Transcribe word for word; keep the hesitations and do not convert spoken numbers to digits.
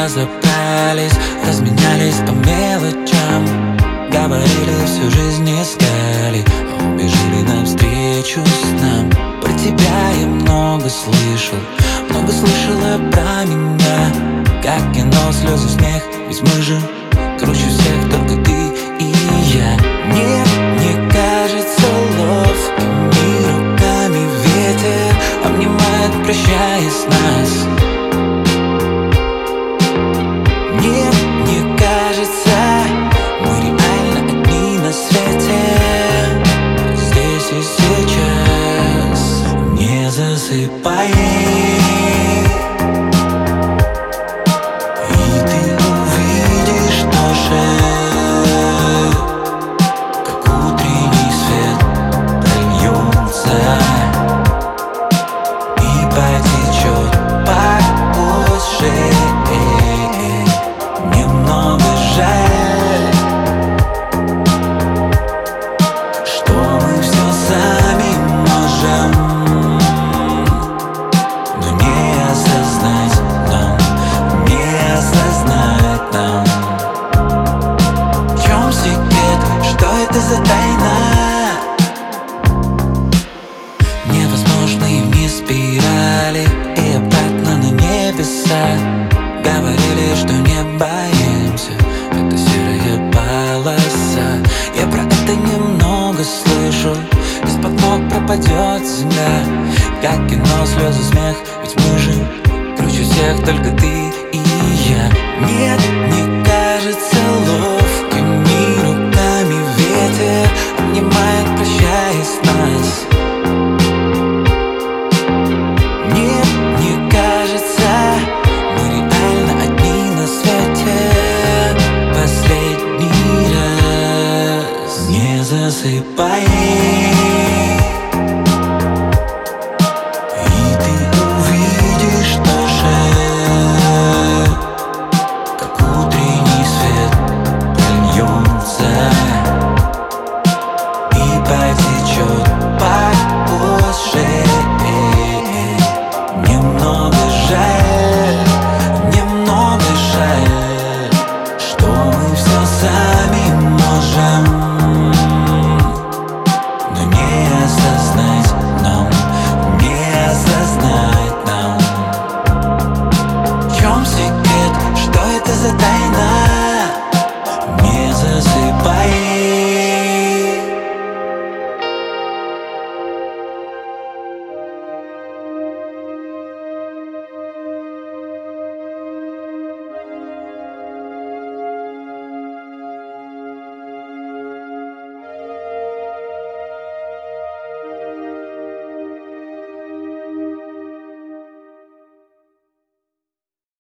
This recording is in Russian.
разобрались, разменялись по мелочам. Говорили, всю жизнь искали, а убежали навстречу с нам. Про тебя я много слышал, много слышала про меня. Как кино, слезы, смех, ведь мы же круче всех, только ты и я. Мне не кажется ловкими руками ветер обнимает, прощаясь нас. Мне не кажется, мы реально одни на свете, здесь и сейчас. Не засыпай, и ты увидишь тоже, как утренний свет прольется и потечет по коже. Немного жаль, что мы все сами можем, но не осознать нам, не осознать нам. В чем секрет, что это за тайна? Невозможные вниз спирали и обратно на небеса. Говорили, что не боимся, это серая полоса. Я про это немного слышал, из-под ног пропадет земля. Как кино, слезы, смех, ведь мы же круче всех, только ты и я. Нет, не кажется ловкими руками ветер обнимает, прощаясь нас. Нет, не кажется, мы реально одни на свете. Последний раз не засыпай, и ты увидишь тоже, как утренний свет прольется и потечет по коже. Немного жаль, немного жаль, что мы все сами